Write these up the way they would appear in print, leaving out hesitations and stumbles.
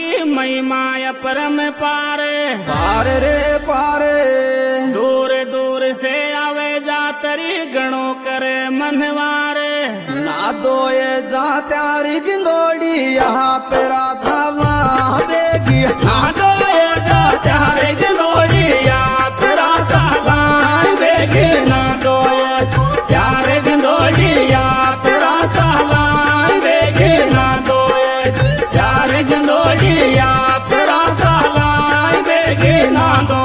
की महिमा परम पारे पार रे पारे दूर दूर से आवे जातरी गणो करे मनवारे ना दो ये जा त्यारी गिंदोड़ी यहाँ तेरा थाला बेगी ना दो ये जा त्यारी गिंदोड़ी यहाँ तेरा थाला बेगी ना दो ये त्यारी गिंदोड़ी यहाँ तेरा थाला बेगी ना दो ये त्यारी गिंदोड़ी यहाँ तेरा थाला बेगी ना दो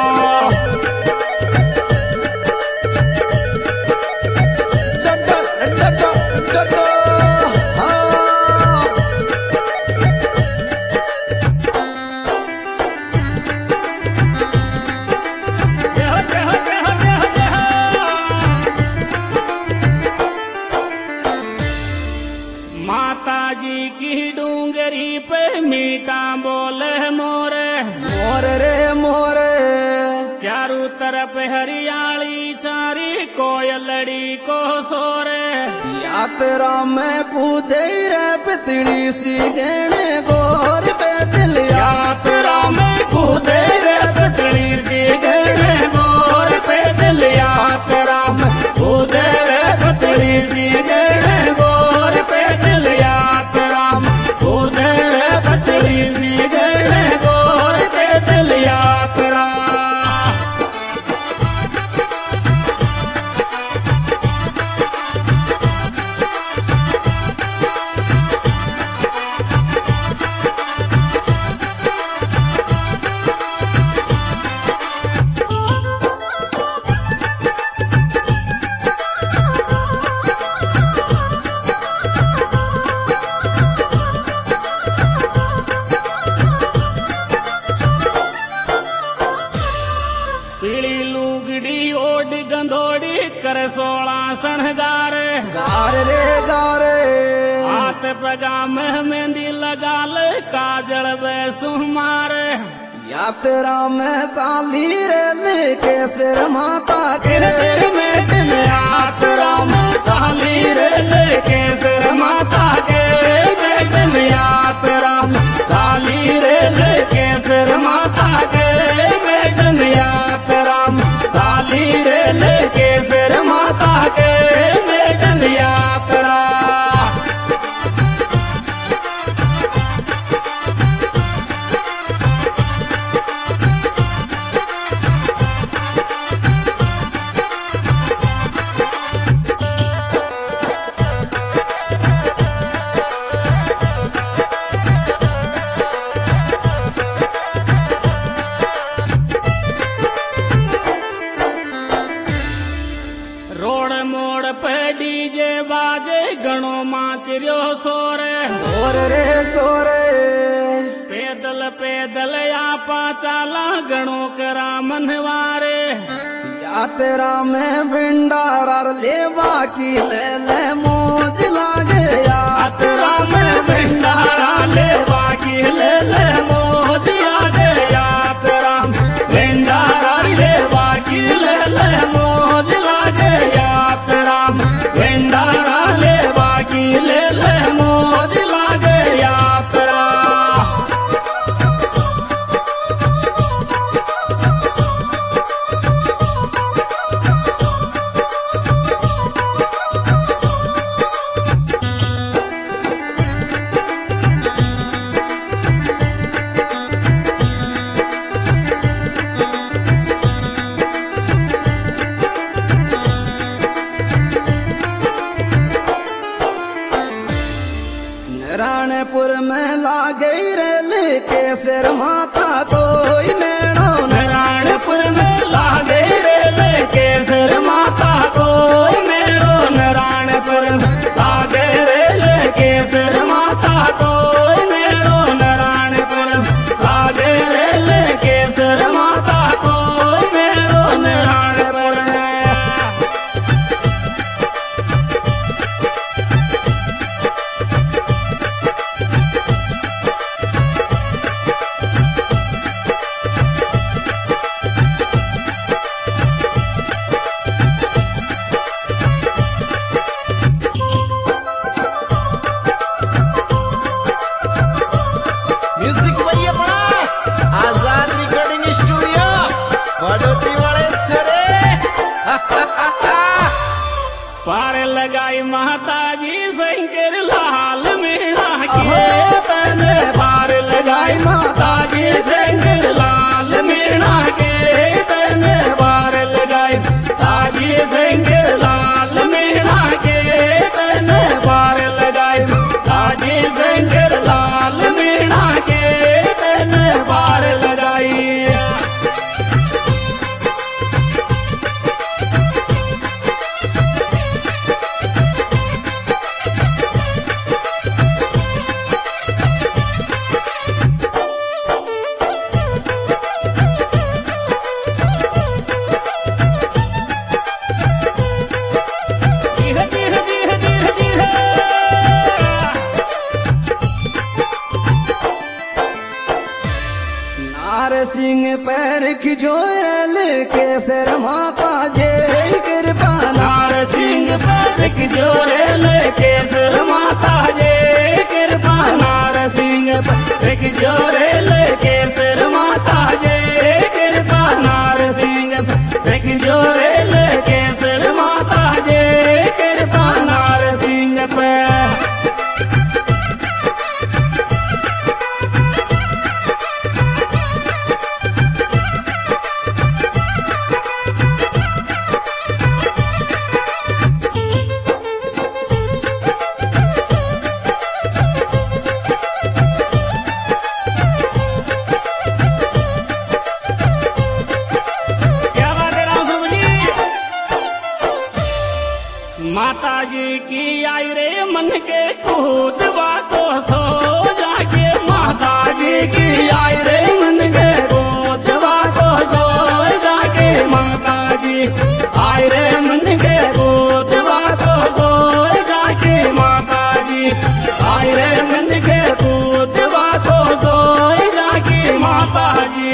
माता जी की डूंगरी पे मीठा बोले मोरे मोर रे मोर चारों तरफ हरियाली चारी कोयलड़ी को सोरे यात्रा में कूदे रे पितड़ी सी गहने गोर पे दिल यात्रा में कूदे रे पितड़ी सी गहने गोर पे दिल यात्रा में कूदे रे पितड़ी सी गहने गोर पे दिल यात्रा में कूदे रे पितड़ी सी गहने गोर पे दिल यात्रा पीली लुगड़ी ओढ़ गंदोड़ी कर 16 सणगार गार रे गारे हाथ पगाम मेहंदी लगा ले काजल वे सुमार यात्रा में चाली रे लेके सिर माता के तेरे में यात्रा में चाली रे लेके सिर माता के बेटन यात्रा में चाली रे लेके सिर माता के बेटन यात्रा में चाली रे लेके सिर माता के बेटन यात्रा रोड मोड़ पे डीजे बाजे गणो माचरियो सोरे सोर रे सोर पैदल पैदल आपा चाला गणो करा मनवारे यात्रा में भिंडारा लेवा की ले मौज लागे यात्रा में भंडारा लेवा की ले मौज लागे यात्रा में भंडारा लेवा की ले मौज लागे यात्रा में भंडारा लेवा की ले मौज लागे यात्रा नारायणपुर में लागे रे लेके सिर माता कोई मेड़ो नारायणपुर में लागे रे लेके सिर माता कोई मेरो नारायणपुर में लागे रे लेके सिर माता कोई मेरो नारायणपुर में लागे रे लेके सिर माता कोई मेरो नारायणपुर में पार लगाई माता जी शंकर लाल मीणा अहो के तने पार लगाई माता जी शंकर लाल मीणा के तने पार लगाई ताजी शंकर लाल मीणा के तने पार लगाई ताजी शंकर लाल मीणा के तने पार लगाई धीरे धीरे धीरे धीरे धीरे नारसिंह पैर खिजोरल केसर माता जय कृपा नारसिंह पैर जोरे लेके सर माता जय कृपा नारसिंह पैर जोरे लेके सर माता जय कृपा नारसिंह पैर जोरे लेके सर माता जय कृपा नारसिंह पैर क्या बात है राम सुख जी माता जी की आई रे मन के कूदवा को सो जाके माता जी की आई रे मन के गोदवा को सो जाके माता जी आई रे मन के गोदवा को सो जाके माता जी आई रे मन के गोदवा को सो जाके माता जी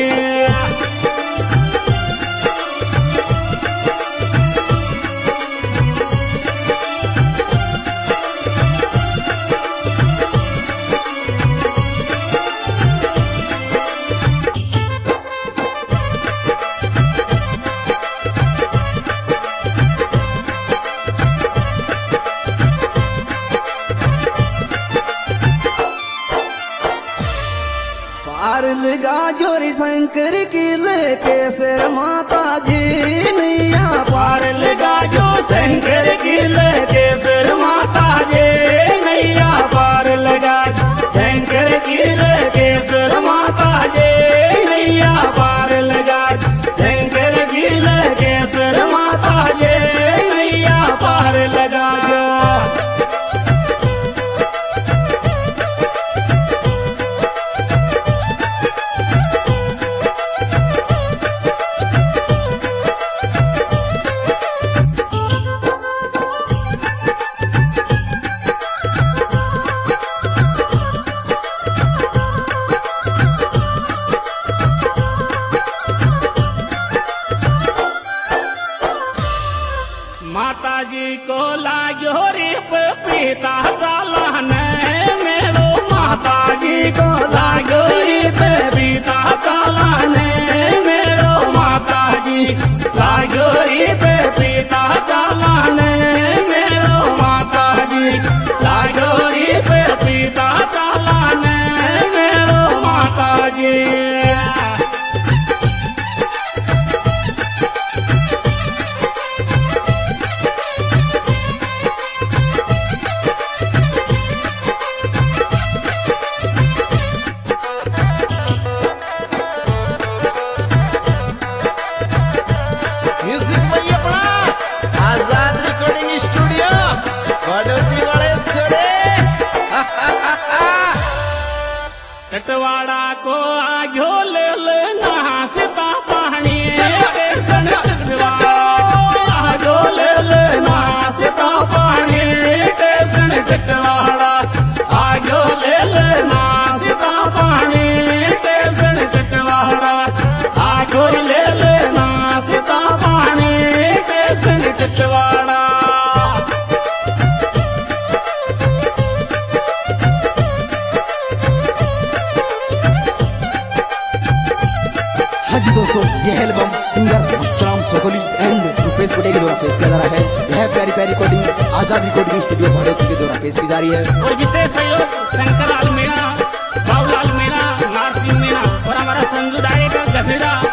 पार लगा जोरी शंकर की लेके सर माता जी नैया पार लगा जो शंकर की लेके सर माता जे नैया पार लगा शंकर की लेके सर माता जे नैया पार लगा शंकर की लेके सर माता जे नैया पार लगा जो माता जी को लाग्यो रे पपीता चालान मेरो माता जी को लागो रे पे बीता चालाने मेरो माता जी लागो रे पे बीता चालाने मेरो माता जी लागो रे पे बीता चालाने मेरो माता जी म्युझिक भाई अपना आजाद रिकॉर्डिंग स्टूडियो बड़ौती वाले छोड़े कटवाड़ा को आग्यो ले लेना सीता पानी टेंशन कटवाड़ा आगो ले लेना सीता पानी टेंशन कटवाड़ा आगो ले लेना सीता पानी टेंशन कटवाड़ा आगो ले लेना सीता पानी टेंशन कटवाड़ा हाँ जी दोस्तों, ये album singer Ram Sokoli and Rupesh Gute के द्वारा पेश किया जा रहा है। यह प्यारी प्यारी recording Azad recording studio Bhadoti के द्वारा पेश की जा रही है। और विशेष सहयोग शंकर लाल मीणा, बाबूलाल मीणा, नारसिंह मीणा और हमारा संजू डायरेक्टर गभीरा